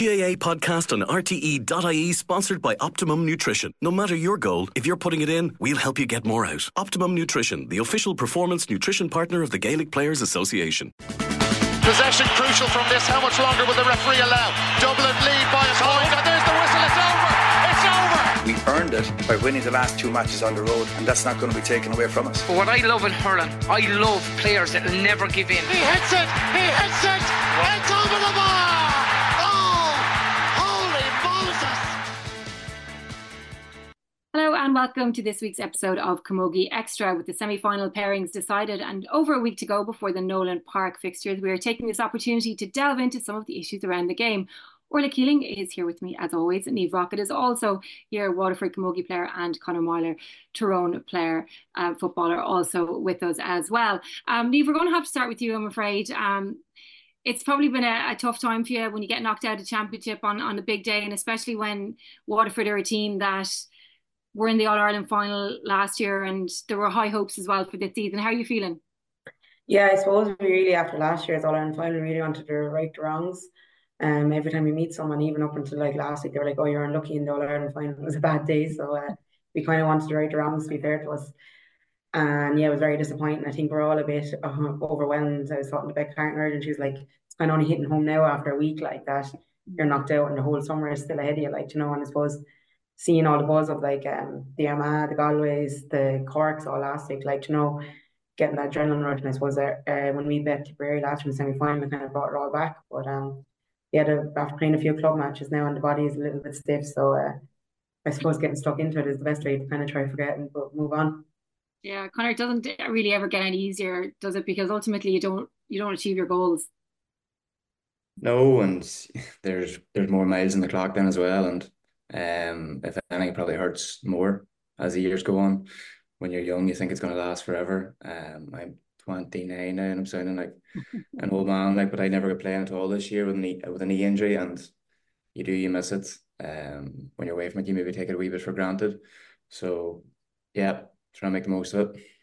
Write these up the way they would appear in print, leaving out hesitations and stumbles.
GAA podcast on RTE.ie, sponsored by Optimum Nutrition. No matter your goal, if you're putting it in, we'll help you get more out. Optimum Nutrition, the official performance nutrition partner of the Gaelic Players Association. Possession crucial from this. How much longer will the referee allow? Dublin lead by a point, and there's the whistle. It's over. It's over. We earned it by winning the last 2 matches on the road, and that's not going to be taken away from us. But what I love in hurling, I love players that will never give in. He hits it. He hits it. It's over the bar. Oh, holy Moses. Hello and welcome to this week's episode of Camogie Extra. With the semi-final pairings decided and over a week to go before the Nolan Park fixtures, we are taking this opportunity to delve into some of the issues around the game. Orla Keeling is here with me as always. Niamh Rockett is also here, Waterford Camogie player, and Conor Myler, Tyrone player, footballer, also with us as well. Niamh, we're going to have to start with you, I'm afraid. It's probably been a tough time for you when you get knocked out of the championship on a big day, and especially when Waterford are a team that were in the All-Ireland final last year and there were high hopes as well for this season. How are you feeling? Yeah, I suppose we really, after last year's All-Ireland final, we really wanted to right the wrongs. Every time we meet someone, even up until like last week, they were like, "Oh, you're unlucky in the All-Ireland final. It was a bad day." So we kind of wanted to right the wrongs, to be fair to us. And yeah, it was very disappointing. I think we're all a bit overwhelmed. I was talking to Beck Carton earlier, and she was like, "It's kind of only hitting home now after a week like that. You're knocked out, and the whole summer is still ahead of you." Like, you know, and I suppose seeing all the buzz of like the Armagh, the Galways, the Corks all last week, like, you know, getting that adrenaline rush. And I suppose when we bet Tipperary last year in the semi-final, it kind of brought it all back. But yeah, after playing a few club matches now, and the body is a little bit stiff, so I suppose getting stuck into it is the best way to kind of try to forget and move on. Yeah, Conor, it doesn't really ever get any easier, does it? Because ultimately you don't achieve your goals. No, and there's more miles in the clock then as well, and if anything, it probably hurts more as the years go on. When you're young, you think it's going to last forever. I'm 29 now, and I'm sounding like an old man, like, but I never got playing at all this year with a knee injury, and you miss it. When you're away from it, you maybe take it a wee bit for granted. So yeah, try and make the most of it.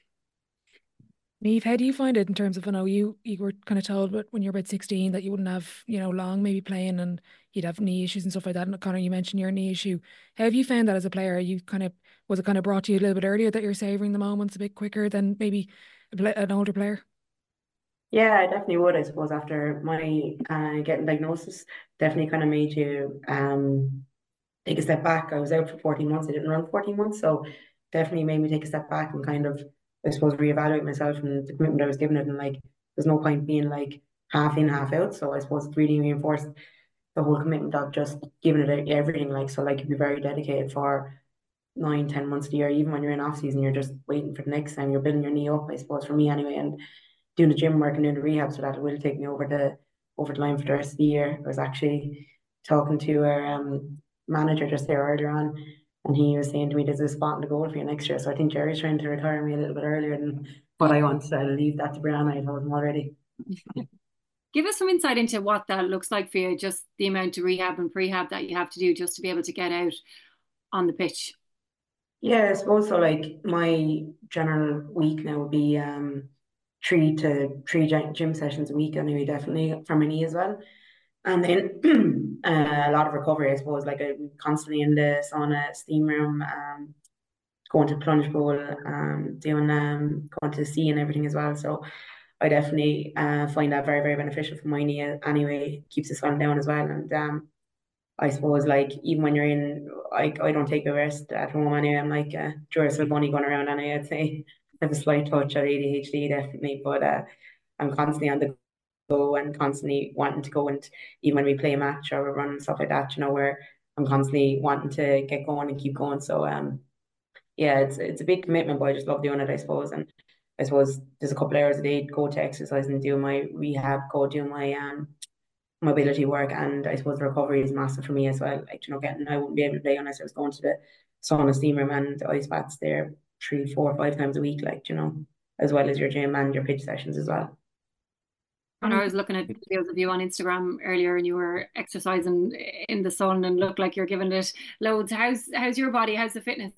Niamh, how do you find it in terms of, I know you were kind of told but when you're about 16 that you wouldn't have, long maybe playing and you'd have knee issues and stuff like that. And Conor, you mentioned your knee issue. How have you found that as a player? Was it kind of brought to you a little bit earlier that you're savouring the moments a bit quicker than maybe an older player? Yeah, I definitely would. I suppose after my getting diagnosis, definitely kind of made you take a step back. I was out for 14 months. I didn't run 14 months, so definitely made me take a step back and kind of, I suppose, reevaluate myself and the commitment I was giving it. And like, there's no point being like half in, half out. So I suppose it really reinforced the whole commitment of just giving it everything. Like, so like, you'd be very dedicated for 9-10 months of the year. Even when you're in off season, you're just waiting for the next time. You're building your knee up, I suppose, for me anyway, and doing the gym work and doing the rehab, so that it will take me over the line for the rest of the year. I was actually talking to our manager just there earlier on, and he was saying to me, "There's a spot in the goal for you next year." So I think Jerry's trying to retire me a little bit earlier than what I want. So I'll leave that to Brianna. I told him already. Give us some insight into what that looks like for you, just the amount of rehab and prehab that you have to do just to be able to get out on the pitch. Yeah, I suppose so. Like, my general week now would be 3 to 3 gym sessions a week anyway, definitely for my knee as well. And then a lot of recovery, I suppose. Like, I'm constantly in the sauna, steam room, going to plunge pool, going to the sea and everything as well. So I definitely find that very, very beneficial for my knee anyway. Keeps the swelling down as well. And I suppose, like, even when you're in, I don't take a rest at home anyway. I'm like a Duracell bunny going around anyway. I'd say I have a slight touch of ADHD, definitely, but I'm constantly on the go and constantly wanting to go. And even when we play a match or we run and stuff like that, where I'm constantly wanting to get going and keep going. So yeah, it's a big commitment, but I just love doing it, I suppose. And I suppose there's a couple of hours a day, go to exercise and do my rehab, go do my mobility work, and I suppose the recovery is massive for me as well. Like, I wouldn't be able to play unless I was going to the sauna, steam room and ice baths there 3, 4, 5 times a week, like, as well as your gym and your pitch sessions as well. And I was looking at videos of you on Instagram earlier, and you were exercising in the sun and looked like you're giving it loads. How's your body? How's the fitness?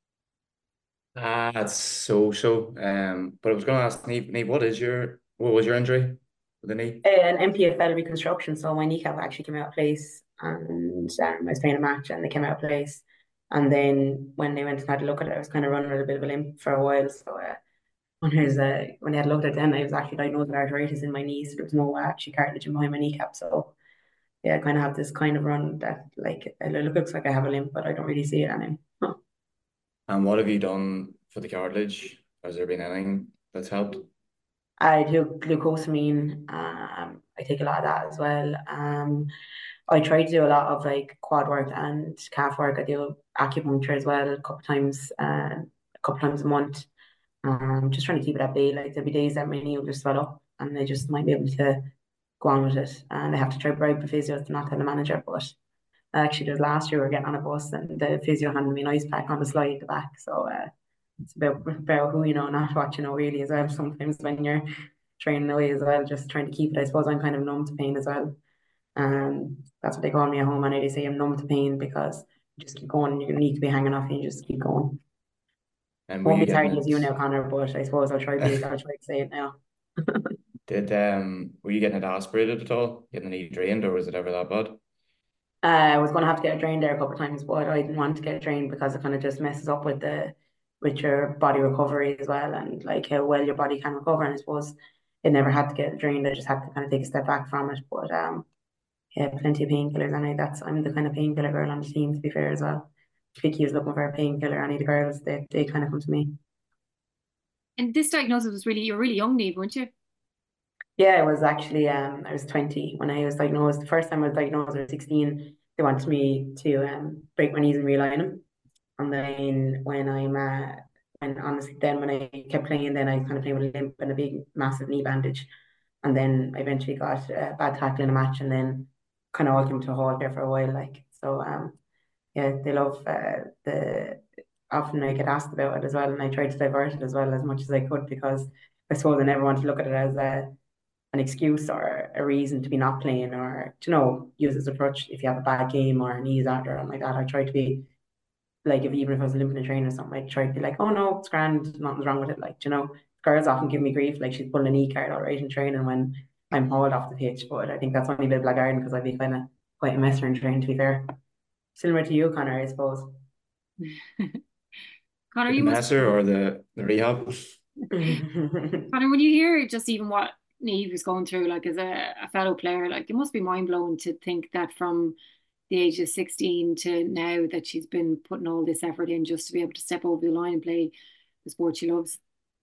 It's so. But I was going to ask Niamh, what was your injury with the knee? An MPFL reconstruction, so my kneecap actually came out of place and I was playing a match and they came out of place. And then when they went and had a look at it, I was kind of running with a bit of a limp for a while. So when they had looked at it, then I was actually diagnosed with arthritis in my knees. So there was no actually cartilage in behind my kneecap. So yeah, I kind of have this kind of run that like it looks like I have a limp, but I don't really see it anymore. And what have you done for the cartilage? Has there been anything that's helped? I do glucosamine. I take a lot of that as well. I try to do a lot of like quad work and calf work. I do acupuncture as well a couple times a month. Just trying to keep it at bay. Like there'll be days that my knee will just swell up and I just might be able to go on with it. And I have to try bribe the physio to not tell the manager. But actually, just last year we were getting on a bus and the physio handed me an ice pack on the slide at the back. So it's about who you know, not what you know really as well. Sometimes when you're training away as well, just trying to keep it. I suppose I'm kind of numb to pain as well. That's what they call me at home, and they say I'm numb to pain because you just keep going. You need to be hanging off, and you just keep going. And won't be as hard as you now, Connor, but I suppose I'll try to say it now. Were you getting it aspirated at all? Getting the knee drained, or was it ever that bad? I was going to have to get it drained there a couple of times, but I didn't want to get it drained because it kind of just messes up with your body recovery as well, and like how well your body can recover. And I suppose it never had to get drained. I just had to kind of take a step back from it. But yeah, plenty of painkillers, and I'm the kind of painkiller girl on the team, to be fair as well. If Vicky is looking for a painkiller, any of the girls, they kind of come to me. And this diagnosis was you were really young, Niamh, weren't you? Yeah, I was actually I was 20 when I was diagnosed. The first time I was diagnosed, I was 16. They wanted me to break my knees and realign them. And then when I kept playing, then I was kind of playing with a limp and a big massive knee bandage. And then I eventually got a bad tackle in a match, and then kind of all came to a halt there for a while. Like so, yeah, they love often I get asked about it as well, and I tried to divert it as well as much as I could because I suppose I never want to look at it as an excuse or a reason to be not playing or use as a crutch if you have a bad game or a knees out or something like that. I try to be like even if I was limping a train or something, I try to be like, oh no, it's grand, nothing's wrong with it. Like girls often give me grief, like she's pulling an e-card all right in training when I'm hauled off the pitch. But I think that's only a bit of blackguarding because I'd be kind of quite a messer in training, to be fair. Similar to you, Connor, I suppose. Connor, you messer or the rehab? Connor, when you hear just even what Niamh was going through, like as a fellow player, like it must be mind blowing to think that from the age of 16 to now that she's been putting all this effort in just to be able to step over the line and play the sport she loves.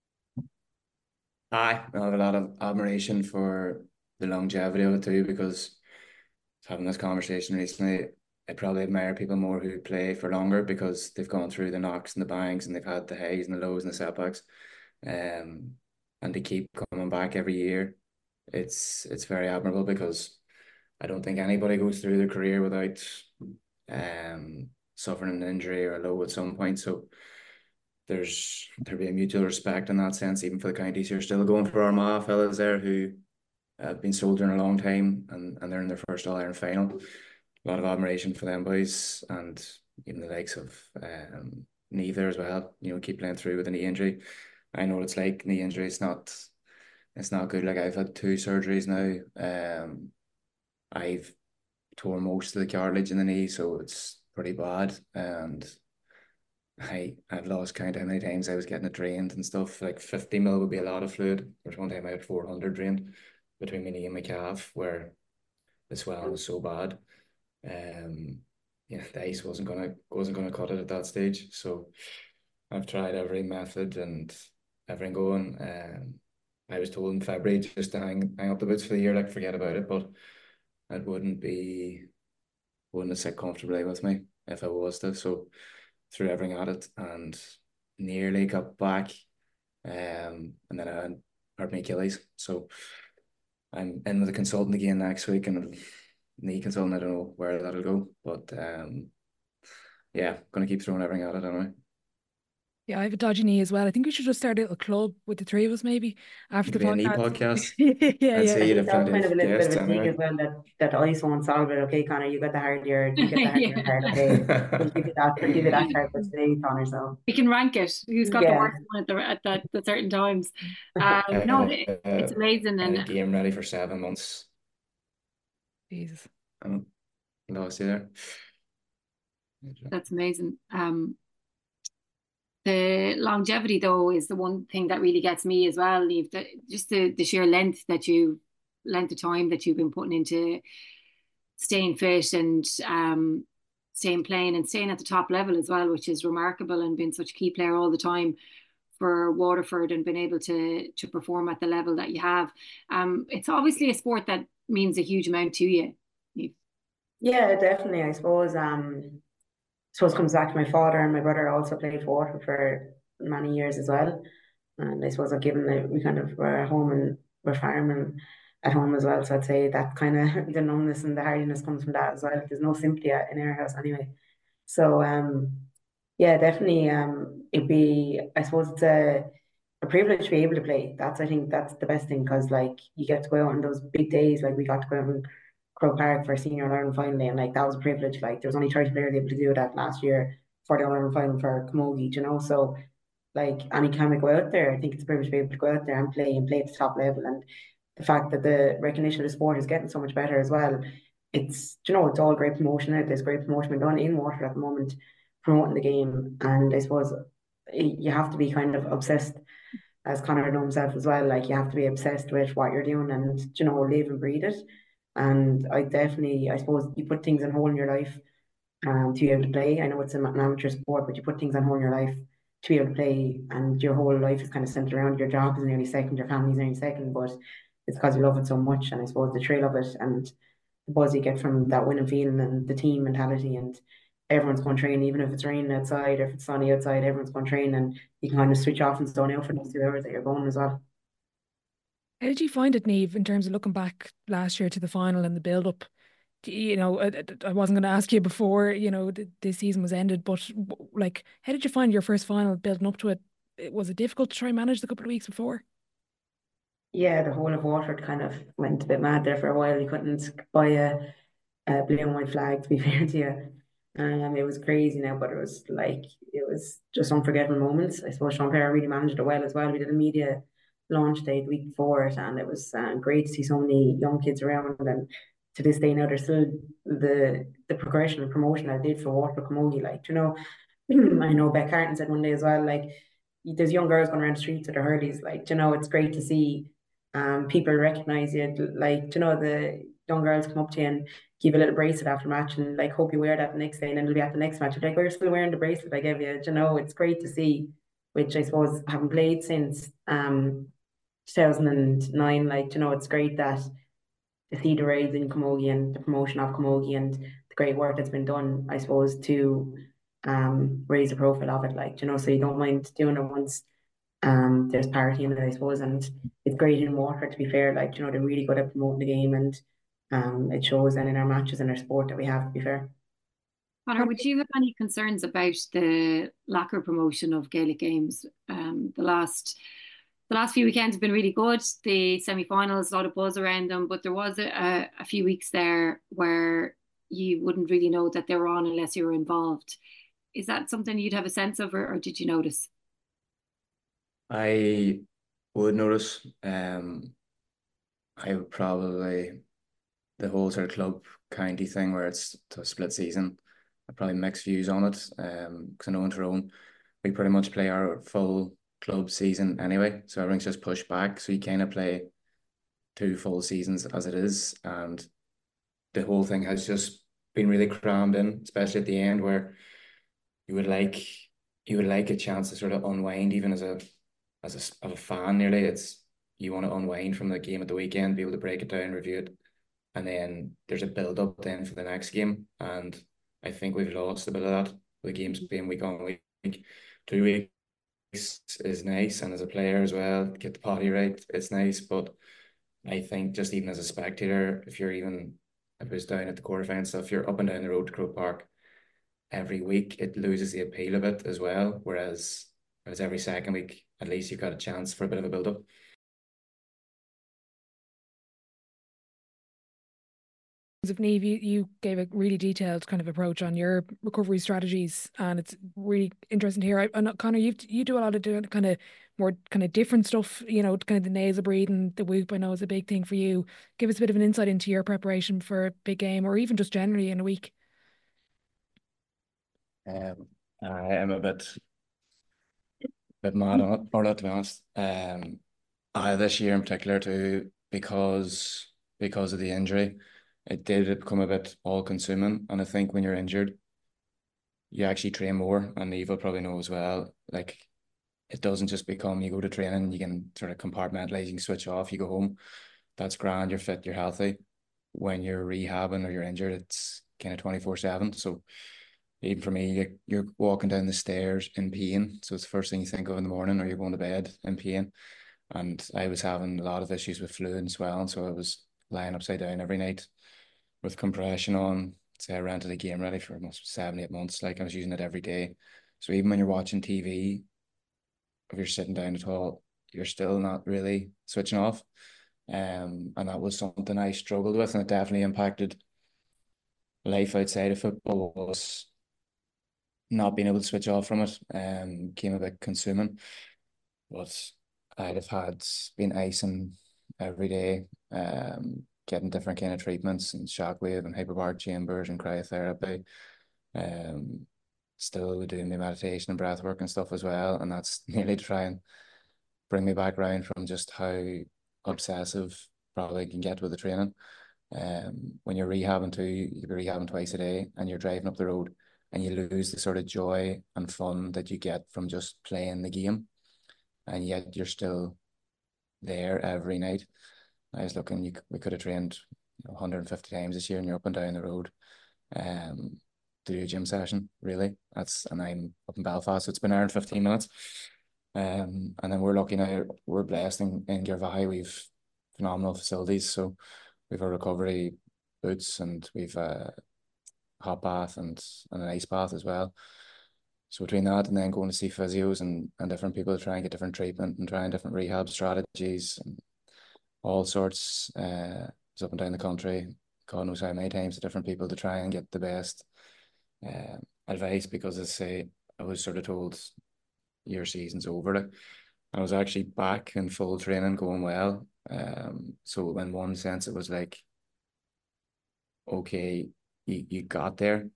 I have a lot of admiration for the longevity of it too, because having this conversation recently, I probably admire people more who play for longer because they've gone through the knocks and the bangs and they've had the highs and the lows and the setbacks. And they keep coming back every year. It's very admirable because I don't think anybody goes through their career without suffering an injury or a low at some point. So there'll be a mutual respect in that sense, even for the counties. You're still going for Armagh fellas there who have been soldiering a long time and they're in their first All-Ireland final. A lot of admiration for them boys, and even the likes of Niamh there as well. Keep playing through with a knee injury. I know what it's like. Knee injury, it's not good. Like I've had 2 surgeries now. I've tore most of the cartilage in the knee, so it's pretty bad. And I've lost count how many times I was getting it drained and stuff. Like 50 mil would be a lot of fluid. There's one time I had 400 drained between my knee and my calf where the swelling was so bad. The ice wasn't gonna cut it at that stage. So I've tried every method and everything going. I was told in February just to hang up the boots for the year, like forget about it, but it wouldn't have sit comfortably with me if I was to. So threw everything at it and nearly got back. And then I hurt my Achilles. So I'm in with a consultant again next week, and knee consultant, I don't know where that'll go, but yeah, gonna keep throwing everything at it anyway. Yeah, I have a dodgy knee as well. I think we should just start a little club with the 3 of us maybe after the Maybe a knee podcast. podcast. Yeah. That's kind of a little bit of a sneak as well that ice won't solve it. Okay, Connor, you got the hardier part. Okay, we'll give you that part for today, Connor. So we can rank it. Who's got the worst one at the certain times? No, it's amazing. And a game ready for 7 months. Jesus. lost you there. That's amazing. The longevity, though, is the one thing that really gets me as well, Niamh. Just the sheer length of time that you've been putting into staying fit and staying playing and staying at the top level as well, which is remarkable, and being such a key player all the time for Waterford and being able to perform at the level that you have. It's obviously a sport that means a huge amount to you. Yeah, definitely. I suppose it comes back to my father, and my brother also played for Waterford for many years as well. And I suppose I've given that we kind of were at home and we're farming at home as well. So I'd say that kind of the numbness and the hardiness comes from that as well. There's no sympathy in our house anyway. So yeah, definitely it'd be, I suppose it's a privilege to be able to play. I think that's the best thing, because like you get to go out on those big days, like we got to go out and Croke Park for a senior All-Ireland final day, and like that was a privilege. Like there was only 30 players able to do that last year for the All-Ireland final for Camogie, you know. So like anytime I go out there, I think it's a privilege to be able to go out there and play at the top level. And the fact that the recognition of the sport is getting so much better as well. It's, you know, it's all great promotion. There's great promotion being done in Waterford at the moment, promoting the game. And I suppose you have to be kind of obsessed, as Conor know himself as well. Like you have to be obsessed with what you're doing and, you know, live and breathe it. And I suppose you put things on hold in your life to be able to play. I know it's an amateur sport, but you put things on hold in your life to be able to play, and your whole life is kind of centered around your job is nearly second, your family is nearly second, but it's because you love it so much. And I suppose the thrill of it and the buzz you get from that winning feeling and the team mentality, and everyone's going to train, even if it's raining outside or if it's sunny outside, everyone's going to train, and you can kind of switch off and zone out for those 2 hours that you're going as well. How did you find it, Niamh, in terms of looking back last year to the final and the build-up? You know, I wasn't going to ask you before, you know, this season was ended, but like, how did you find your first final building up to it? Was it difficult to try and manage the couple of weeks before? Yeah, the whole of Waterford kind of went a bit mad there for a while. You couldn't buy a blue and white flag, to be fair to you. It was crazy now, but it was just unforgettable moments. I suppose Sean Perry really managed it well as well. We did a media launch day the week before it, and it was great to see so many young kids around. And to this day now, there's still the progression and promotion I did for Waterford Camogie. Like, you know, I know Beck Carton said one day as well, like there's young girls going around the streets with their hurleys. Like, you know, it's great to see people recognize you. Like, you know, the young girls come up to you and give a little bracelet after match, and like hope you wear that the next day, and then it'll be at the next match. You're like, we're still wearing the bracelet I gave you. You know, it's great to see, which I suppose haven't played since 2009. Like, you know, it's great that to see the rise in Camogie and the promotion of Camogie and the great work that's been done, I suppose, to raise the profile of it. Like, you know, so you don't mind doing it once there's parity in it, I suppose. And it's great in Waterford, to be fair. Like, you know, they're really good at promoting the game, and it shows then in our matches and our sport that we have, to be fair. Conor, would you have any concerns about the lack of promotion of Gaelic games? The last few weekends have been really good. The semi-finals, a lot of buzz around them, but there was a few weeks there where you wouldn't really know that they were on unless you were involved. Is that something you'd have a sense of, or did you notice? I would notice. I would probably the whole sort of club county thing where it's a split season. I probably mixed views on it. Because I know in Tyrone we pretty much play our full club season anyway, so everything's just pushed back. So you kind of play 2 full seasons as it is, and the whole thing has just been really crammed in, especially at the end where you would like a chance to sort of unwind, even as a fan. Nearly, it's you want to unwind from the game at the weekend, be able to break it down, review it, and then there's a build up then for the next game. And I think we've lost a bit of that. The games being week on week, 2 weeks is nice, and as a player as well, get the potty right, it's nice. But I think just even as a spectator, if it was down at the quarterfinals, so if you're up and down the road to Croke Park every week, it loses the appeal of it as well. Whereas every second week, at least you've got a chance for a bit of a build up. Of Niamh, you gave a really detailed kind of approach on your recovery strategies, and it's really interesting to hear. Conor, you do a lot of doing kind of more kind of different stuff, kind of the nasal breathing, the whoop. I know is a big thing for you. Give us a bit of an insight into your preparation for a big game, or even just generally in a week. I am a bit mad on it, or not to be honest. This year in particular too, because of the injury, it did become a bit all consuming. And I think when you're injured, you actually train more, and Eva probably know as well. Like, it doesn't just become you go to training, you can sort of compartmentalize, you can switch off, you go home. That's grand, you're fit, you're healthy. When you're rehabbing or you're injured, it's kind of 24/7. So even for me, you're walking down the stairs in pain. So it's the first thing you think of in the morning, or you're going to bed in pain. And I was having a lot of issues with fluid and swelling, so I was lying upside down every night with compression on. Say I rented a game ready for almost 7, 8 months. Like, I was using it every day. So even when you're watching TV, if you're sitting down at all, you're still not really switching off. And that was something I struggled with, and it definitely impacted life outside of football, was not being able to switch off from it. Came a bit consuming. But I'd have had been icing every day, getting different kind of treatments and shockwave and hyperbaric chambers and cryotherapy. Still doing my meditation and breath work and stuff as well. And that's nearly to try and bring me back around from just how obsessive probably can get with the training. When you're rehabbing too, you're rehabbing twice a day and you're driving up the road, and you lose the sort of joy and fun that you get from just playing the game. And yet you're still there every night. I was looking, we could have trained 150 times this year, and you're up and down the road to do a gym session, really. And I'm up in Belfast, so it's been an hour and 15 minutes. And then we're lucky now, we're blessed in Girvahy, we've phenomenal facilities. So we've a recovery boots, and we've a hot bath and an ice bath as well. So between that and then going to see physios and different people to try and get different treatment and trying different rehab strategies and all sorts, it's up and down the country, God knows how many times to different people to try and get the best advice, because as I say, I was sort of told your season's over. Like, I was actually back in full training, going well. So in one sense, it was like, okay, you got there,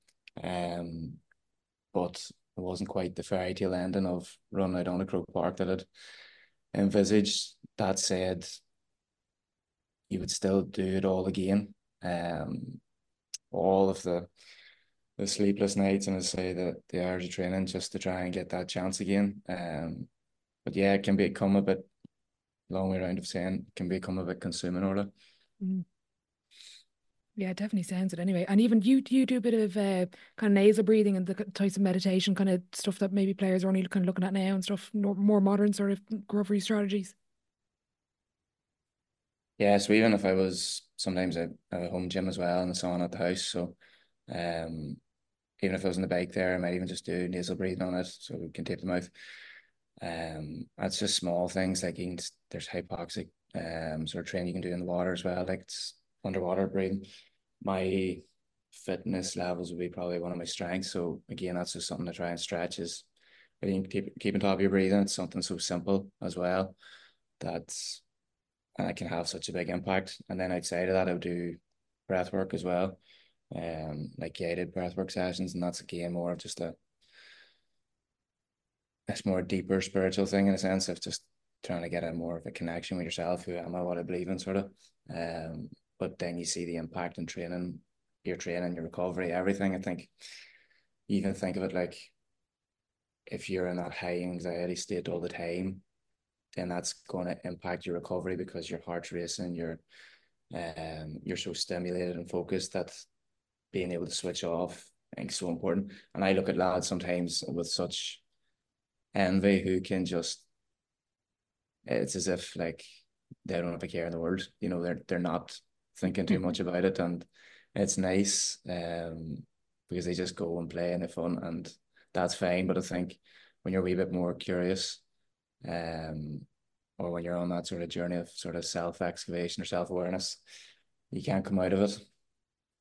but it wasn't quite the fairy tale ending of running out on a Croke Park that I'd envisaged. That said, you would still do it all again. All of the sleepless nights, and I say that the hours of training just to try and get that chance again. But yeah, it can become a bit, long way around of saying, it can become a bit consuming, order. Mm. Yeah, it definitely sounds it anyway. And even you do a bit of kind of nasal breathing and the types of meditation kind of stuff that maybe players are only kind of looking at now and stuff, more modern sort of recovery strategies. Yeah, so even if I was sometimes at a home gym as well and the sauna at the house, so even if I was on the bike there, I might even just do nasal breathing on it so we can tape the mouth. That's just small things, like there's hypoxic sort of training you can do in the water as well, like it's underwater breathing. My fitness levels would be probably one of my strengths. So again, that's just something to try and stretch, is I think keep on top of your breathing. It's something so simple as well and it can have such a big impact. And then outside of that, I would do breath work as well, like guided breath work sessions, and that's again more of just it's more a deeper spiritual thing, in a sense of just trying to get a more of a connection with yourself, who am I, what I believe in, sort of. But then you see the impact in training, your recovery, everything. I think you even think of it like, if you're in that high anxiety state all the time, then that's going to impact your recovery, because your heart's racing, you're so stimulated and focused that being able to switch off, I think, is so important. And I look at lads sometimes with such envy who can just, it's as if like they don't have a care in the world. They're not thinking too much about it, and it's nice because they just go and play and have fun, and that's fine. But I think when you're a wee bit more curious, or when you're on that sort of journey of sort of self-excavation or self-awareness, you can't come out of it.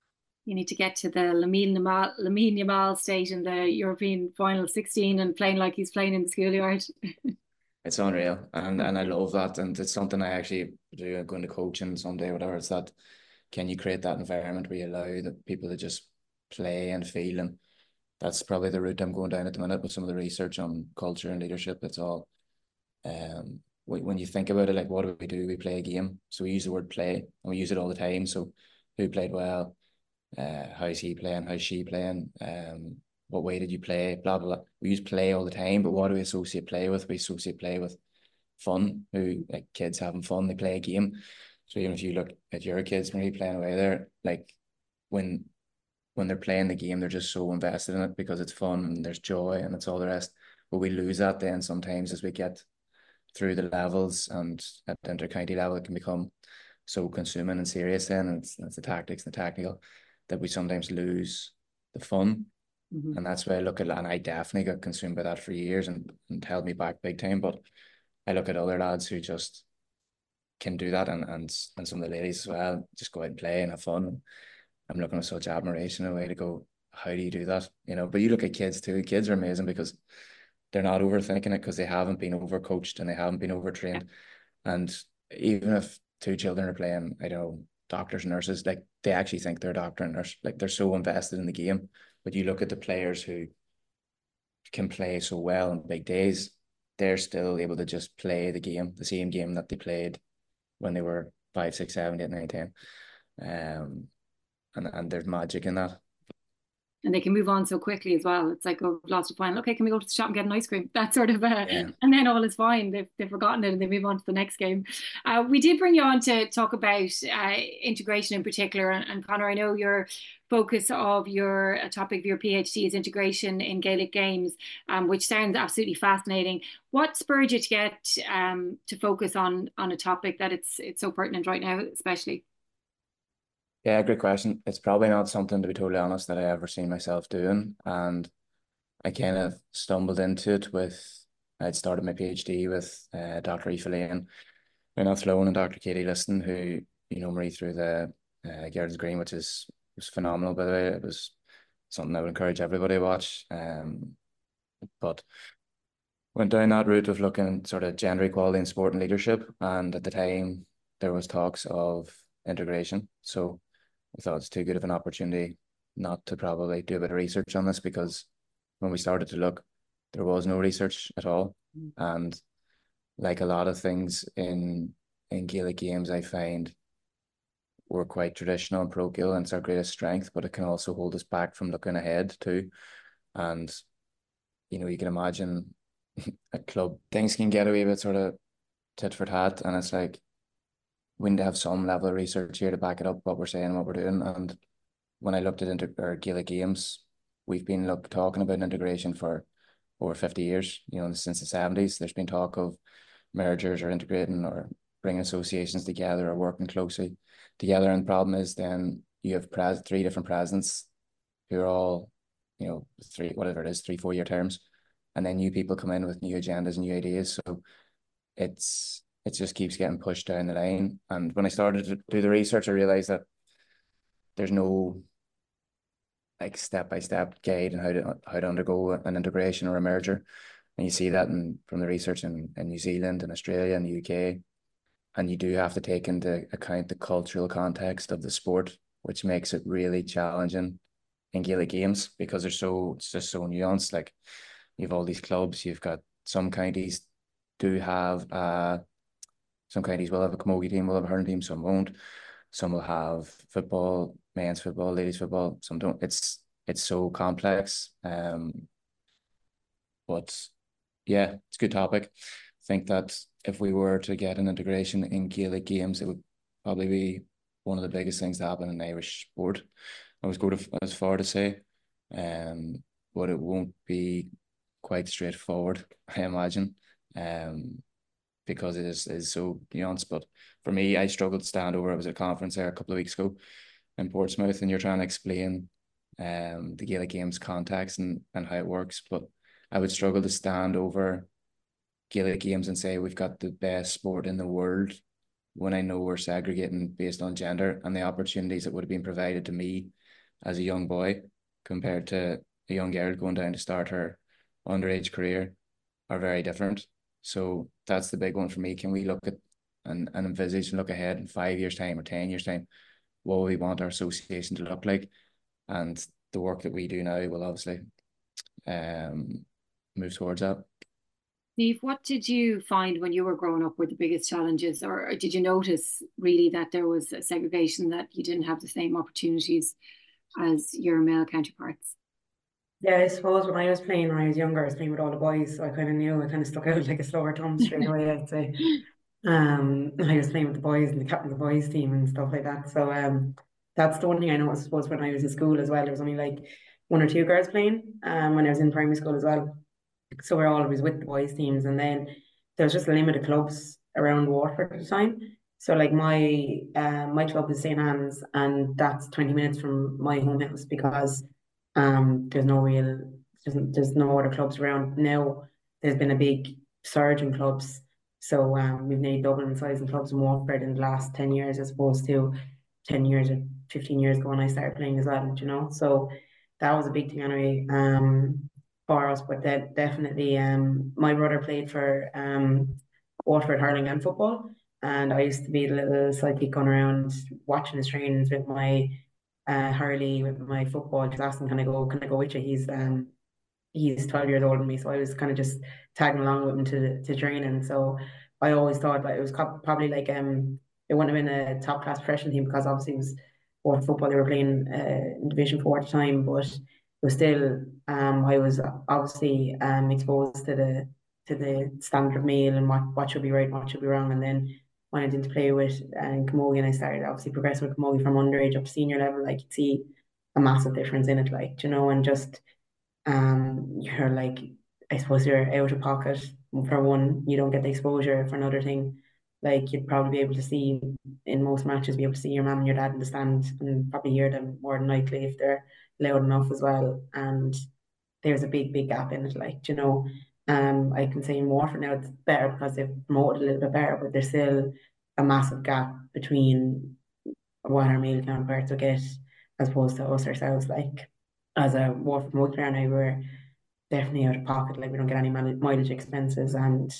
you need to get to the Lamine Yamal state in the European final 16 and playing like he's playing in the schoolyard. It's unreal, and I love that, and it's something I actually do going to coaching someday, whatever. It's that, can you create that environment where you allow the people to just play and feel, and that's probably the route I'm going down at the minute with some of the research on culture and leadership. It's all, when you think about it, like, what do? We play a game, so we use the word play, and we use it all the time. So, who played well? How's he playing? How's she playing? What way did you play? Blah blah blah. We use play all the time, but what do we associate play with? We associate play with fun. Who, like, kids having fun? They play a game. So even if you look at your kids when you're playing away there, like, when they're playing the game, they're just so invested in it because it's fun and there's joy and it's all the rest. But we lose that then sometimes as we get through the levels, and at the inter-county level it can become so consuming and serious then, and it's the tactics and the technical, that we sometimes lose the fun. And that's why I look at, and I definitely got consumed by that for years and held me back big time. But I look at other lads who just can do that, and some of the ladies as well, just go out and play and have fun. I'm looking with such admiration in a way to go, how do you do that? But you look at kids too. Kids are amazing because they're not overthinking it, because they haven't been overcoached and they haven't been overtrained. And even if two children are playing, I don't know, doctors and nurses, like, they actually think they're a doctor and nurse. Like, they're so invested in the game. But you look at the players who can play so well on big days, they're still able to just play the game, the same game that they played when they were 5, 6, 7, 8, 9, 10. And there's magic in that. And they can move on so quickly as well. It's like, oh, we've lost a final. Okay, can we go to the shop and get an ice cream? That sort of, and then all is fine. They've forgotten it and they move on to the next game. We did bring you on to talk about integration in particular. And Conor, I know your focus of your topic of your PhD is integration in Gaelic games, which sounds absolutely fascinating. What spurred you to get to focus on a topic that it's so pertinent right now, especially? Yeah, great question. It's probably not something, to be totally honest, that I ever seen myself doing. And I kind of stumbled into it I'd started my PhD with Dr. Aoife Lane in Athlone and Dr. Katie Liston, who, Marie through the Gardens Green, which was phenomenal, by the way. It was something I would encourage everybody to watch. But went down that route of looking sort of gender equality in sport and leadership. And at the time, there was talks of integration. So I thought it's too good of an opportunity not to probably do a bit of research on this, because when we started to look, there was no research at all. And like a lot of things in Gaelic games, I find we're quite traditional and parochial, and it's our greatest strength, but it can also hold us back from looking ahead too. And, you can imagine a club, things can get away with sort of tit for tat, and it's like, we need to have some level of research here to back it up, what we're saying, what we're doing. And when I looked at our Gaelic games, we've been talking about integration for over 50 years. Since the 70s, there's been talk of mergers or integrating or bringing associations together or working closely together. And the problem is then you have 3 different presidents who are all, 3, 4 year terms. And then new people come in with new agendas and new ideas. So it just keeps getting pushed down the line. And when I started to do the research, I realized that there's no like step-by-step guide on how to undergo an integration or a merger. And you see that from the research in New Zealand and Australia and the UK. And you do have to take into account the cultural context of the sport, which makes it really challenging in Gaelic games, because it's just so nuanced. Like, you have all these clubs, you've got some counties do have some counties will have a camogie team, will have a hurling team, some won't. Some will have football, men's football, ladies football, some don't. It's so complex. But yeah, it's a good topic. I think that if we were to get an integration in Gaelic games, it would probably be one of the biggest things to happen in Irish sport. I was going as far to say, but it won't be quite straightforward, I imagine, because it is so nuanced. But for me, I struggled to stand over. I was at a conference there a couple of weeks ago in Portsmouth, and you're trying to explain the Gaelic games context and how it works. But I would struggle to stand over Gaelic games and say we've got the best sport in the world when I know we're segregating based on gender, and the opportunities that would have been provided to me as a young boy compared to a young girl going down to start her underage career are very different. So that's the big one for me. Can we look at and envisage and look ahead in 5 years' time or 10 years' time? What will we want our association to look like? And the work that we do now will obviously move towards that. Steve, what did you find when you were growing up were the biggest challenges, or did you notice really that there was a segregation, that you didn't have the same opportunities as your male counterparts? Yeah, I suppose when I was playing when I was younger, I was playing with all the boys, so I kind of knew I kind of stuck out like a slower thumb straight away, I'd say. I was playing with the boys and the captain of the boys team and stuff like that. So that's the one thing I noticed, I suppose, when I was in school as well. There was only like one or two girls playing when I was in primary school as well. So we're always with the boys teams, and then there was just a limited clubs around Waterford at the time. So like my club is St. Anne's, and that's 20 minutes from my home house because there's no real there's no other clubs around. Now there's been a big surge in clubs. So we've nearly doubled in size in clubs in Waterford in the last 10 years as opposed to 10 years or 15 years ago when I started playing as well, you know. So that was a big thing anyway for us. But that definitely my brother played for Waterford hurling and football, and I used to be the little sidekick going around watching his trainings with my Harley, with my football, just asking, can I go with you? He's 12 years older than me, so I was kind of just tagging along with him to training. So I always thought that it was probably like it wouldn't have been a top class professional team because obviously it was Water football, they were playing in Division 4 at the time, but it was still I was obviously exposed to the standard of male and what should be right and what should be wrong. And then when I went into play with Camogie, and I started obviously progressing with Camogie from underage up to senior level, like you'd see a massive difference in it, like, you know. And just you're like, I suppose you're out of pocket for one, you don't get the exposure. For another thing, like you'd probably be able to see in most matches, be able to see your mum and your dad in the stand and probably hear them more than likely if they're loud enough as well. And there's a big gap in it, like, you know. I can say in Waterford now it's better because they've promoted a little bit better, but there's still a massive gap between what our male counterparts will get as opposed to us ourselves. Like as a Waterford promoter player now, we're definitely out of pocket. Like we don't get any mileage expenses, and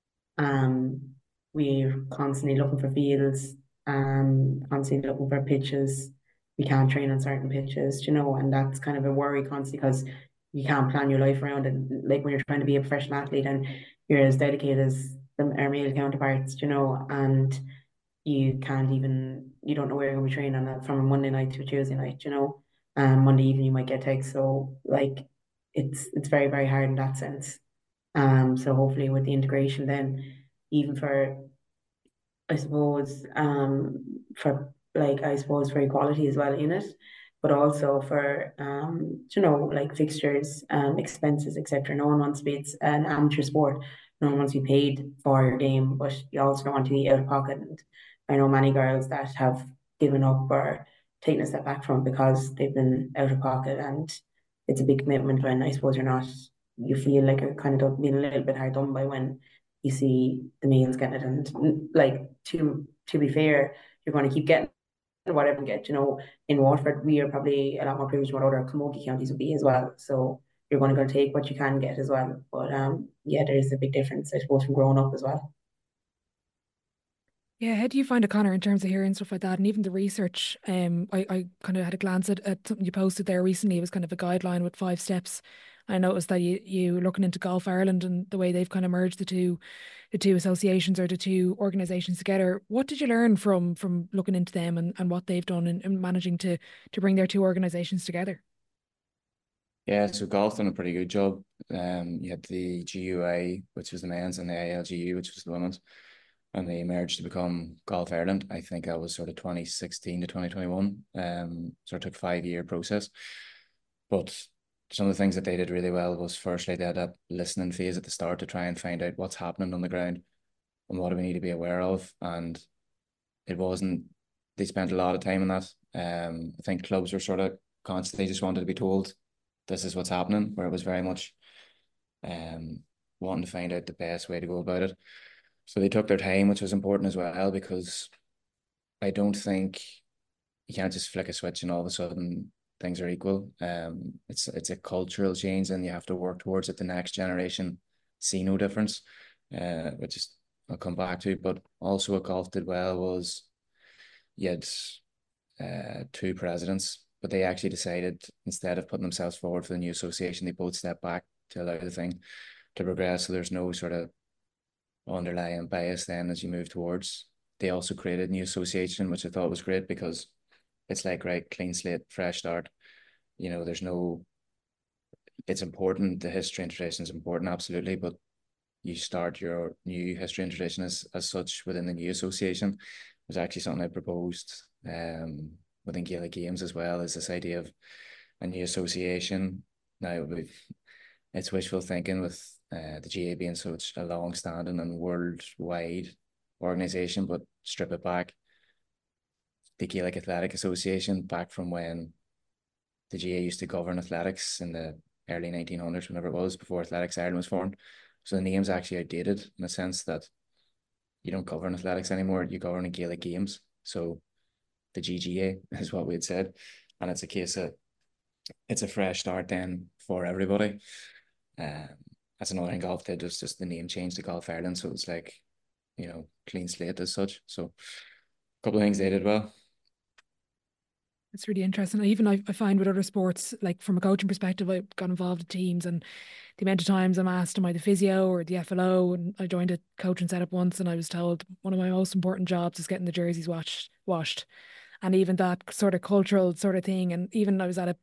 we're constantly looking for fields, constantly looking for pitches. We can't train on certain pitches, you know, and that's kind of a worry constantly because you can't plan your life around it. Like when you're trying to be a professional athlete and you're as dedicated as our male counterparts, you know, and you can't even, you don't know where you're going to be training on that from a Monday night to a Tuesday night, you know. Monday evening you might get text, so like it's very hard in that sense. So hopefully with the integration then, even for I suppose for like I suppose for equality as well in it, but also for you know, like fixtures, expenses, etc. No one wants to be, it's an amateur sport. No one wants to be paid for your game, but you also don't want to be out of pocket. And I know many girls that have given up or taken a step back from it because they've been out of pocket, and it's a big commitment when I suppose you're not, you feel like you're kind of being a little bit hard done by when you see the males getting it. And like to be fair, you're going to keep getting whatever you get. You know, in Waterford, we are probably a lot more privileged than what other Camogie counties would be as well. So you're going to go take what you can get as well. But yeah, there is a big difference, I suppose, from growing up as well. Yeah, how do you find it, Conor, in terms of hearing stuff like that and even the research? I kind of had a glance at something you posted there recently. It was kind of a guideline with 5 steps. I noticed that you looking into Golf Ireland and the way they've kind of merged the two associations or the two organisations together. What did you learn from looking into them and what they've done in managing to bring their two organisations together? Yeah, so golf done a pretty good job. You had the GUA, which was the men's, and the ALGU, which was the women's, and they merged to become Golf Ireland. I think that was sort of 2016 to 2021. Sort of took 5-year process. But some of the things that they did really well was, firstly, they had that listening phase at the start to try and find out what's happening on the ground and what do we need to be aware of. And it wasn't, they spent a lot of time on that. I think clubs were sort of constantly just wanted to be told this is what's happening, where it was very much wanting to find out the best way to go about it. So they took their time, which was important as well, because I don't think you can't just flick a switch and all of a sudden things are equal. It's a cultural change, and you have to work towards it. The next generation see no difference, which is I'll come back to. But also what golf did well was you had two presidents, but they actually decided, instead of putting themselves forward for the new association, they both stepped back to allow the thing to progress. So there's no sort of underlying bias then as you move towards. They also created a new association, which I thought was great, because it's like, right, clean slate, fresh start. You know, there's no, it's important, the history and tradition is important, absolutely, but you start your new history and tradition as such within the new association. It was actually something I proposed within Gaelic Games as well, is this idea of a new association. Now, it's wishful thinking with the GAA being such a long-standing and worldwide organisation, but strip it back. The Gaelic Athletic Association, back from when the GAA used to govern athletics in the early 1900s, whenever it was, before Athletics Ireland was formed. So the name's actually outdated in the sense that you don't govern athletics anymore, you govern the Gaelic Games. So the GGA is what we had said. And it's a case of, it's a fresh start then for everybody. That's another thing golf did, was just the name change to Golf Ireland. So it's like, you know, clean slate as such. So a couple of things they did well. It's really interesting. Even I find with other sports, like from a coaching perspective, I got involved in teams, and the amount of times I'm asked, am I the physio or the FLO? And I joined a coaching setup once, and I was told one of my most important jobs is getting the jerseys washed. And even that sort of cultural sort of thing. And even I was at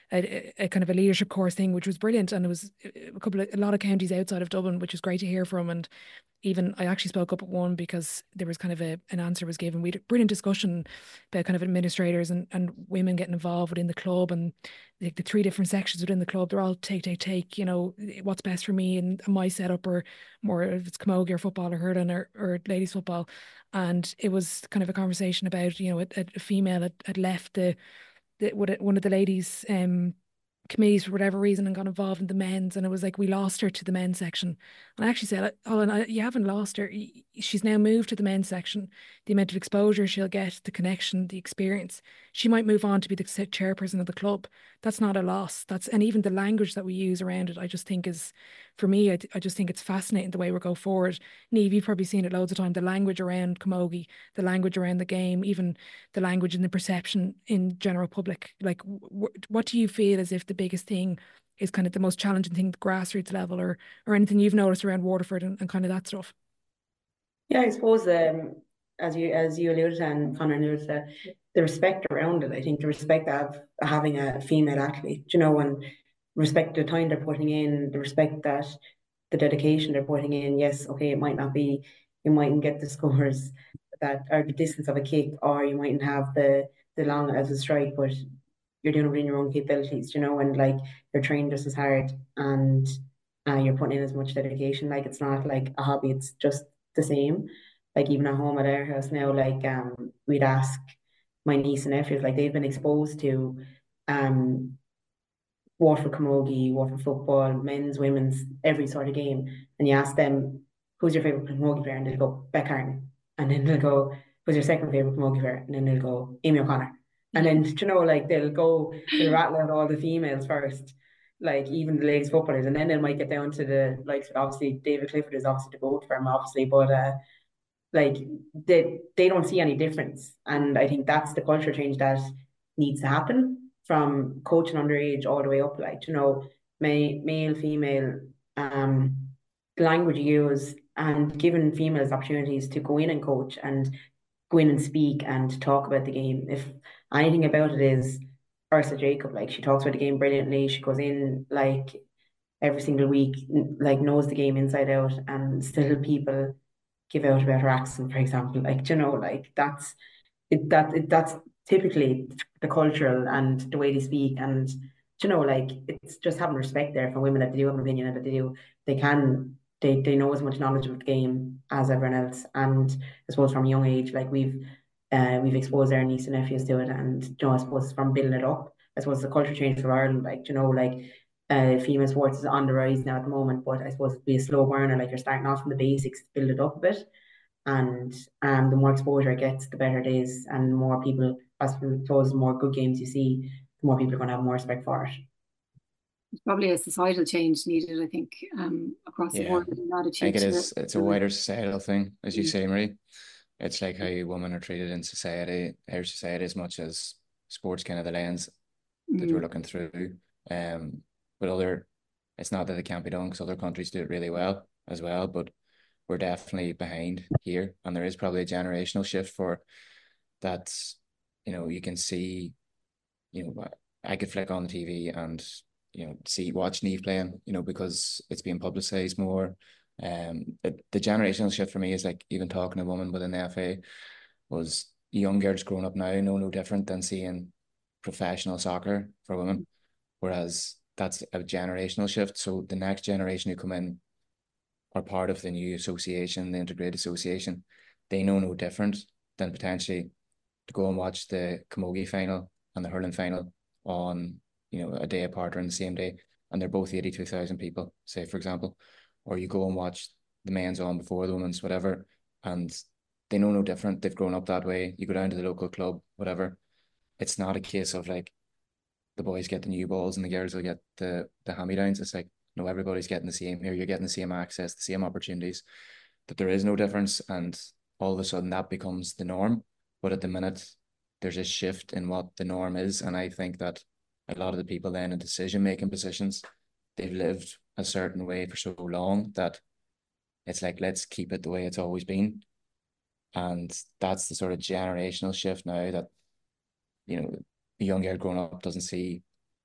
a kind of a leadership course thing, which was brilliant. And it was a lot of counties outside of Dublin, which was great to hear from. And even I actually spoke up at one because there was kind of an answer was given. We had a brilliant discussion about kind of administrators and women getting involved within the club, and the three different sections within the club. They're all take, you know, what's best for me and my setup, or more if it's camogie or football or hurling or ladies football. And it was kind of a conversation about, you know, a female had left one of the ladies' committees for whatever reason and got involved in the men's, and it was like we lost her to the men's section. And I actually said, "Oh, you haven't lost her. She's now moved to the men's section. The amount of exposure she'll get, the connection, the experience. She might move on to be the chairperson of the club. That's not a loss. And even the language that we use around it, I just think is, for me, I just think it's fascinating the way we go forward. Niamh, you've probably seen it loads of time. The language around camogie, the language around the game, even the language and the perception in general public. Like, what do you feel as if the biggest thing is kind of the most challenging thing at the grassroots level, or anything you've noticed around Waterford and kind of that stuff? Yeah, I suppose as you alluded to, and Conor alluded to, the respect around it. I think the respect of having a female athlete, you know, and respect the time they're putting in, the respect that the dedication they're putting in. Yes, okay, it might not be, you mightn't get the scores that are the distance of a kick, or you mightn't have the long as a strike, but you're doing it within your own capabilities, you know, and like you're trained just as hard, and you're putting in as much dedication. Like, it's not like a hobby, it's just the same. Like, even at home at our house now, like we'd ask my niece and nephews, like they've been exposed to Waterford camogie, Waterford football, men's, women's, every sort of game, and you ask them, who's your favourite camogie player, and they'll go, Beck Harton. And then they'll go, who's your second favourite camogie player? And then they'll go, Amy O'Connor. And then, you know, like they'll rattle out all the females first, like even the ladies footballers, and then they might get down to the, like, obviously David Clifford is obviously the GOAT for him, obviously, but like they don't see any difference. And I think that's the culture change that needs to happen from coaching underage all the way up, like, you know, male, female, the language you use, and giving females opportunities to go in and coach and go in and speak and talk about the game. If anything about it is Ursula Jacob, like, she talks about the game brilliantly. She goes in like every single week, like knows the game inside out, and still people give out about her accent, for example. Like, you know, like that's typically the cultural and the way they speak, and you know, like, it's just having respect there for women, that they do have an opinion, and that they know as much knowledge of the game as everyone else. And I suppose from a young age, like we've exposed our niece and nephews to it, and you know, I suppose from building it up, I suppose the culture change for Ireland, like, you know, like female sports is on the rise now at the moment, but I suppose it'd be a slow burner. Like, you're starting off from the basics to build it up a bit, and the more exposure it gets, the better it is, and more people, I suppose, the more good games you see, more people are going to have more respect for it. There's probably a societal change needed, I think, across the board. I think it's a wider societal thing, as you say, Marie. It's like how women are treated in society, our society, as much as sports, kind of the lens that we're looking through. But it's not that it can't be done, because other countries do it really well as well, but we're definitely behind here, and there is probably a generational shift for that. You can see, I could flick on the TV and watch Niamh playing, because it's being publicized more. The generational shift for me is like, even talking to a woman within the FA, was young girls growing up now no different than seeing professional soccer for women, whereas that's a generational shift. So the next generation who come in are part of the new association, the integrated association. They know no different than potentially to go and watch the camogie final and the hurling final on a day apart or on the same day, and they're both 82,000 people, say, for example. Or you go and watch the men's on before the women's, whatever, and they know no different. They've grown up that way. You go down to the local club, whatever. It's not a case of like the boys get the new balls and the girls will get the hand-me-downs. It's like, no, everybody's getting the same here. You're getting the same access, the same opportunities, that there is no difference. And all of a sudden that becomes the norm. But at the minute, there's a shift in what the norm is. And I think that a lot of the people then in decision-making positions, they've lived a certain way for so long that it's like, let's keep it the way it's always been. And that's the sort of generational shift now that, a young girl growing up doesn't see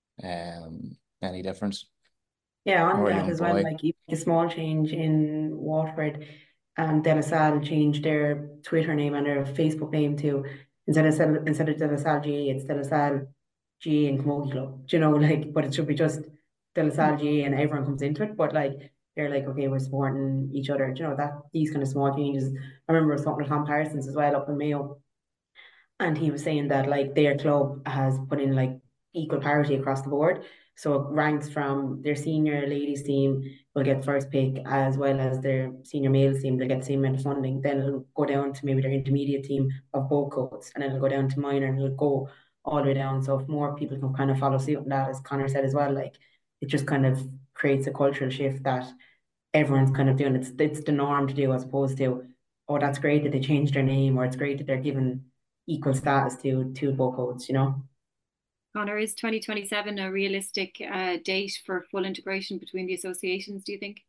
any difference. Yeah, on that as well, like the small change in Waterford, De La Salle changed their Twitter name and their Facebook name to, instead of De La Salle GA, it's De La Salle GA and Camogie Club, but it should be just De La Salle GA and everyone comes into it, but like they're like, okay, we're supporting each other, that these kind of small changes. I remember I was talking to Tom Parsons as well up in Mayo, and he was saying that like their club has put in like equal parity across the board. So it ranks from their senior ladies team will get first pick, as well as their senior males team, they'll get the same amount of funding. Then it'll go down to maybe their intermediate team of both codes, and then it'll go down to minor, and it'll go all the way down. So if more people can kind of follow suit on that, as Connor said as well, like it just kind of creates a cultural shift that everyone's kind of doing. It's the norm to do, as opposed to, oh, that's great that they changed their name, or it's great that they're given equal status to both codes, Connor, is 2027 a realistic date for full integration between the associations, do you think?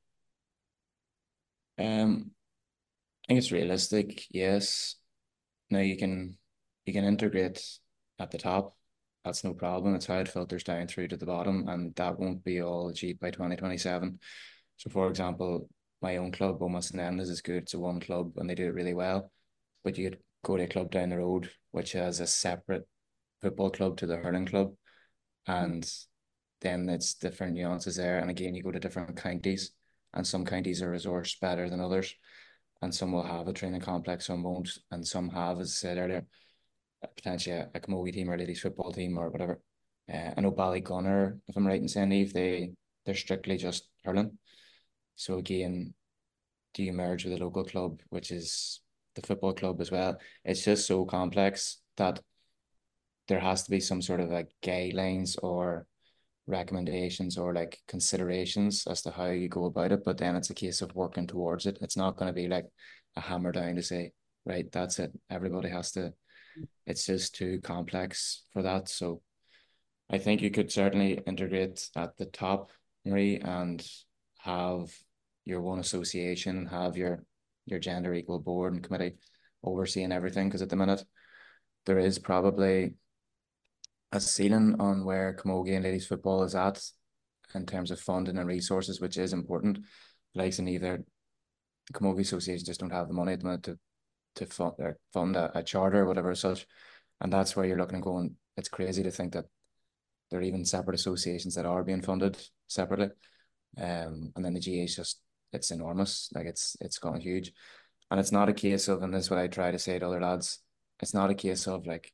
I think it's realistic, yes. Now you can integrate at the top. That's no problem. It's how it filters down through to the bottom, and that won't be all achieved by 2027. So for example, my own club, Beaumont St Enda's, is good. It's a one club and they do it really well. But you'd go to a club down the road which has a separate football club to the hurling club, and then it's different nuances there. And again, you go to different counties, and some counties are resourced better than others, and some will have a training complex, some won't, and some have, as I said earlier, potentially a camogie team or a ladies football team or whatever. I know Ballygunner, if I'm right in saying, Eve, they're strictly just hurling. So again, do you merge with a local club, which is the football club as well? It's just so complex that there has to be some sort of like guidelines or recommendations or like considerations as to how you go about it. But then it's a case of working towards it. It's not going to be like a hammer down to say, right, that's it. Everybody has to. It's just too complex for that. So I think you could certainly integrate at the top, Marie, and have your one association, have your gender equal board and committee overseeing everything. Because at the minute, there is probably a ceiling on where camogie and ladies football is at in terms of funding and resources, which is important. Like in either the camogie association just don't have the money at the minute to fund a charter or whatever such, and that's where you're looking and going, it's crazy to think that there are even separate associations that are being funded separately, and then the GA is just, it's enormous, like it's gone huge. And it's not a case of, and this is what I try to say to other lads, it's not a case of like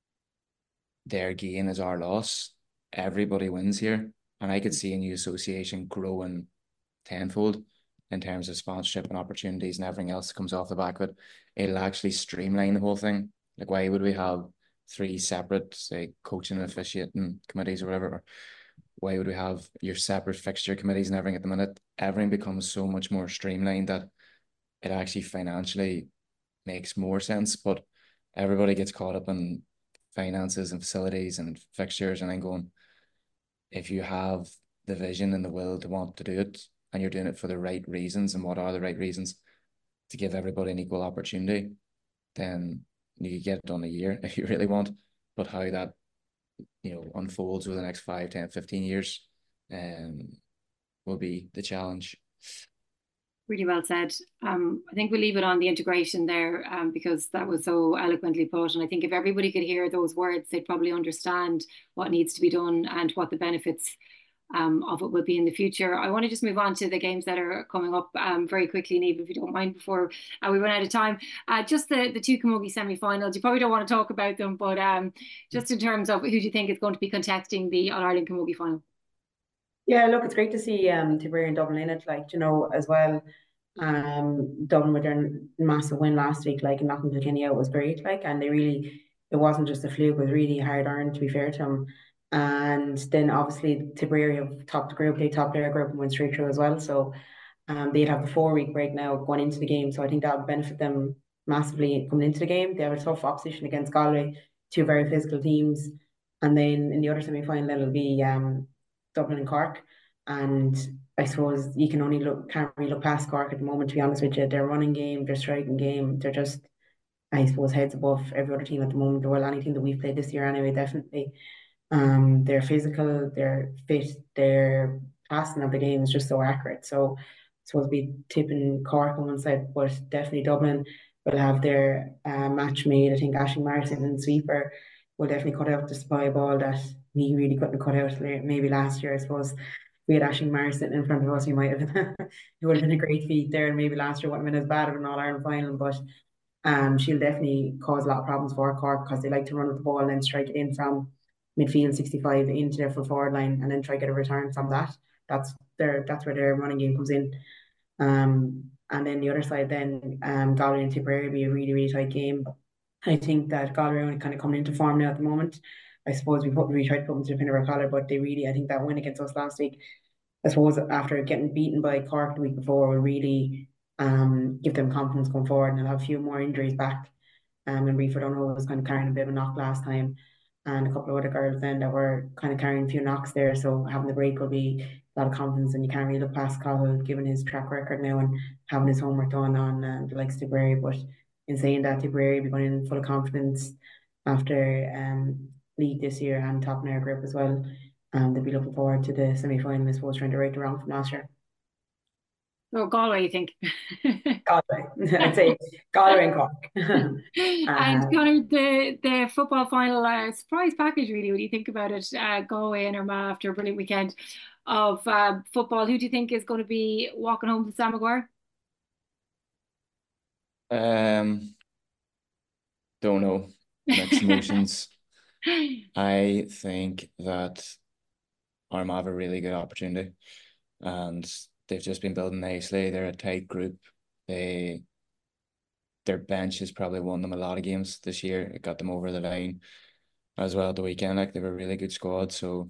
their gain is our loss. Everybody wins here. And I could see a new association growing tenfold in terms of sponsorship and opportunities and everything else that comes off the back of it. It'll actually streamline the whole thing. Like, why would we have three separate, say, coaching and officiating committees or whatever? Or why would we have your separate fixture committees and everything at the minute? Everything becomes so much more streamlined that it actually financially makes more sense, but everybody gets caught up in finances and facilities and fixtures, and then going, if you have the vision and the will to want to do it, and you're doing it for the right reasons, and what are the right reasons, to give everybody an equal opportunity, then you could get it done a year if you really want. But how that, unfolds over the next 5, 10, 15 years will be the challenge. Really well said. I think we'll leave it on the integration there because that was so eloquently put. And I think if everybody could hear those words, they'd probably understand what needs to be done and what the benefits of it will be in the future. I want to just move on to the games that are coming up very quickly, Niamh, if you don't mind, before we run out of time. Just the two Camogie semi-finals. You probably don't want to talk about them, but just in terms of who do you think is going to be contesting the All-Ireland Camogie final? Yeah, look, it's great to see Tipperary and Dublin in it, as well. Dublin with their massive win last week, and knocking Kilkenny out was great, and it wasn't just a fluke, it was really hard earned, to be fair to them. And then obviously Tipperary have topped the group, they topped their group and went straight through as well. So they'd have the 4-week break now going into the game. So I think that would benefit them massively coming into the game. They have a tough opposition against Galway, two very physical teams. And then in the other semi-final, it'll be Dublin and Cork. And I suppose you can't really look past Cork at the moment, to be honest with you. Their running game, their striking game, they're just, I suppose, heads above every other team at the moment. Well, anything that we've played this year anyway, definitely. They're physical, they're fit, their passing of the game is just so accurate. So I suppose be tipping Cork on one side, but definitely Dublin will have their match made. I think Aisling Martin and sweeper will definitely cut out the spy ball that he really couldn't cut out maybe last year. I suppose we had Aisling Martin in front of us, it would have been a great feat there, and maybe last year wouldn't have been as bad of an All-Ireland final, but she'll definitely cause a lot of problems for Cork because they like to run with the ball and then strike it in from midfield 65 into their full forward line and then try to get a return from that. That's where their running game comes in. And then the other side then, Galway and Tipperary will be a really, really tight game. I think that Galway are kind of coming into form now at the moment. I suppose we tried to put them to the pin of our collar, but I think that win against us last week, I suppose after getting beaten by Cork the week before, will really give them confidence going forward, and they'll have a few more injuries back. And Reefer Donoghue was kind of carrying a bit of a knock last time, and a couple of other girls then that were kind of carrying a few knocks there. So having the break will be a lot of confidence, and you can't really look past Cahill given his track record now and having his homework done on the likes of Tipperary. But in saying that, Tipperary will be going in full of confidence after league this year and topping our group as well. They'll be looking forward to the semi-final, I suppose, trying to right the wrong from last year. Oh, Galway, you think? Galway. I'd say Galway and Cork. And Conor, the football final, surprise package, really, when you think about it. Galway and Armagh after a brilliant weekend of football. Who do you think is going to be walking home to Sam Maguire? Don't know. Mixed emotions. I think that Armagh have a really good opportunity, and they've just been building nicely. They're a tight group. Their bench has probably won them a lot of games this year. It got them over the line as well at the weekend. They have a really good squad, so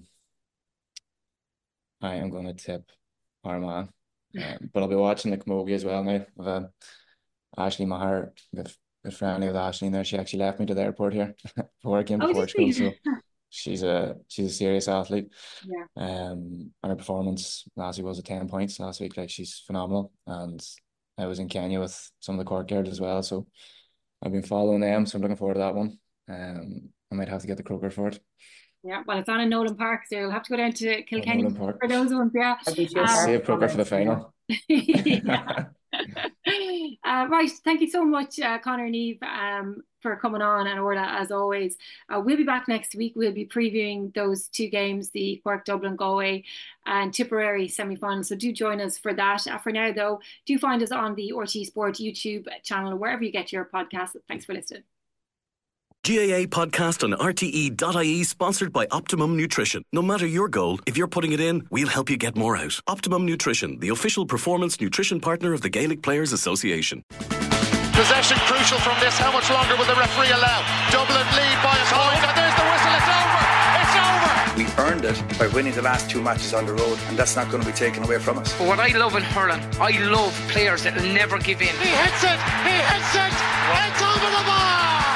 I am going to tip Armagh. But I'll be watching the Camogie as well now. With Aisling Maher, good friend with Aisling there. She actually left me to the airport here before I came to Portugal. So she's a serious athlete. Yeah. And her performance last week was 10 points last week. She's phenomenal. And I was in Kenya with some of the Cork girls as well. So I've been following them. So I'm looking forward to that one. I might have to get the croker for it. Yeah, well, it's on in Nolan Park, so you'll have to go down to Kilkenny for those ones. Yeah, save croker for the final. Yeah. Right, thank you so much, Conor and Niamh, for coming on, and Orla, as always. We'll be back next week. We'll be previewing those two games, the Cork, Dublin, Galway and Tipperary semi-final, so do join us for that. For now, though, do find us on the RTÉ Sport YouTube channel or wherever you get your podcasts. Thanks for listening. GAA podcast on RTE.ie, sponsored by Optimum Nutrition. No matter your goal, if you're putting it in, we'll help you get more out. Optimum Nutrition, the official performance nutrition partner of the Gaelic Players Association. Possession crucial from this. How much longer will the referee allow? Dublin lead by a point, and there's the whistle. It's over. It's over. We earned it by winning the last 2 matches on the road, and that's not going to be taken away from us. But what I love in hurling, I love players that will never give in. He hits it. It's over the bar.